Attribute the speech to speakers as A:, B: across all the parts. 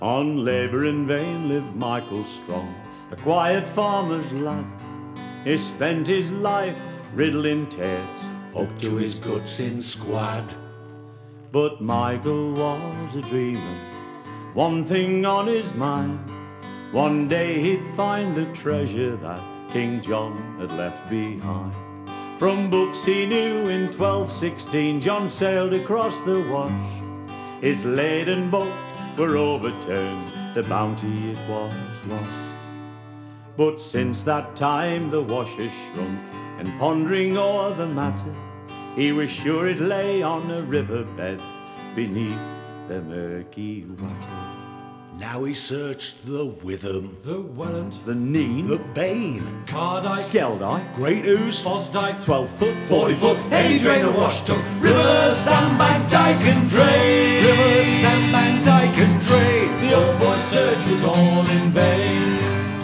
A: On labour in vain lived Michael Strong, a quiet farmer's lad. He spent his life riddling tates,
B: up to his guts in squad.
A: But Michael was a dreamer, one thing on his mind. One day he'd find the treasure that King John had left behind. From books he knew in 1216, John sailed across the Wash. His laden boat were overturned, the bounty it was lost. But since that time the Wash has shrunk, and pondering o'er the matter, he was sure it lay on a riverbed beneath the murky water.
B: Now he searched the Witham,
C: the Welland,
A: the Nene,
B: the Bane,
C: Cardyke,
A: Skeldike,
B: Great Ouse,
C: Fosdyke,
A: 12 foot,
C: 40 foot, any drain of Wash took,
B: River, Sandbank, Dyke and Drain. River, Sandbank, Dyke and Drain.
C: The old boy's search was all in vain.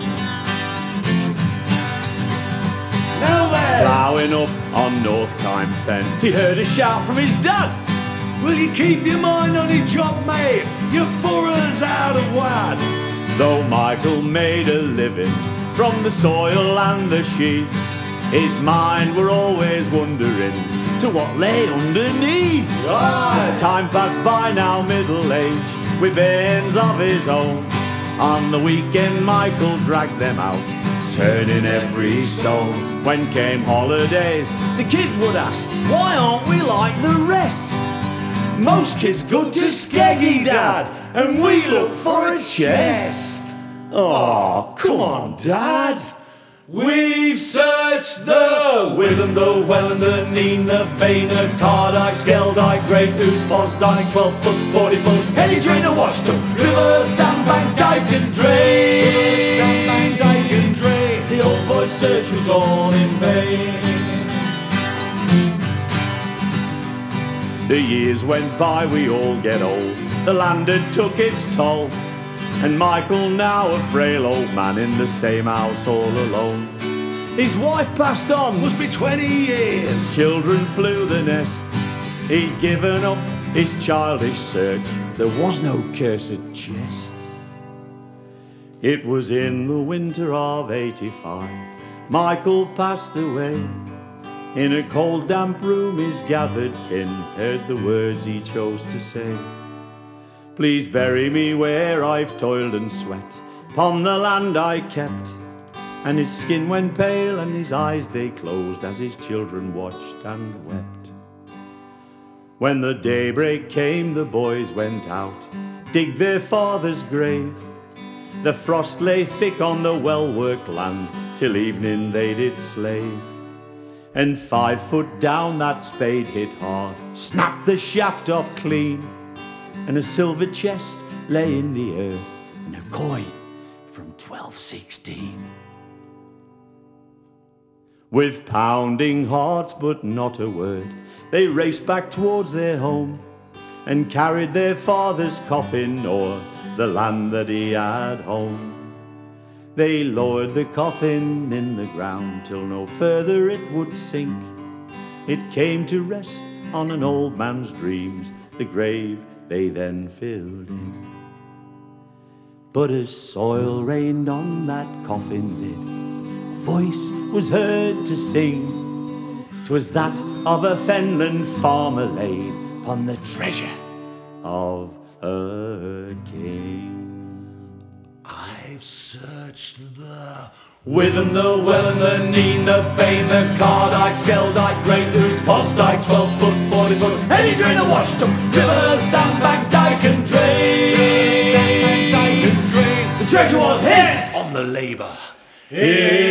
B: Now there,
A: ploughing up on North Tyne Fen, he heard a shout from his dad.
B: will you keep your mind on your job, mate? Your furrow's out of wad.
A: Though Michael made a living from the soil and the sheep, his mind were always wondering to what lay underneath. As time passed by, now middle age, with bairns of his own, on the weekend Michael dragged them out, turning every stone. When came holidays, the kids would ask, why aren't we like the rest? Most kids go to Skeggy, Dad, and we look for a chest. Oh, come on, Dad.
C: We've searched the Witham, the Welland, the Nene, the Bane, the Cardyke, Skeldike, Great Ouse, Fosdyke, 12 foot, 40 foot, any drain of Wash took, River, Sandbank, Dyke and Drain.
B: Sandbank, Dyke and Drain.
C: The old boy's search was all in vain.
A: The years went by, we all get old, the land had took its toll, and Michael now a frail old man in the same house all alone. His wife passed on,
B: Must be 20 years.
A: children flew the nest. He'd given up his childish search, there was no cursed chest. It was in the winter of '85, Michael passed away. In a cold damp room his gathered kin heard the words he chose to say. Please bury me where I've toiled and sweat, upon the land I kept. And his skin went pale and his eyes they closed, as his children watched and wept. When the daybreak came the boys went out, dig their father's grave. The frost lay thick on the well-worked land, till evening they did slave. And 5 foot down that spade hit hard, snapped the shaft off clean, and a silver chest lay in the earth, and a coin from 1216. With pounding hearts but not a word, they raced back towards their home, and carried their father's coffin o'er the land that he had home. They lowered the coffin in the ground till no further it would sink. It came to rest on an old man's dreams, the grave they then filled in. But as soil rained on that coffin lid, a voice was heard to sing. 'Twas that of a Fenland farmer laid upon the treasure of a king.
B: I've searched the
C: Witham, the Welland, the Nene, the Bane, the Cardyke, Skeldike, Great Ouse, Fosdyke, 12 foot, 40 foot, any drain of Wash took, River, Sandbank, Dyke and Drain.
B: Sandbank, Dyke and Drain.
C: The treasure was his
B: on the labour.
C: In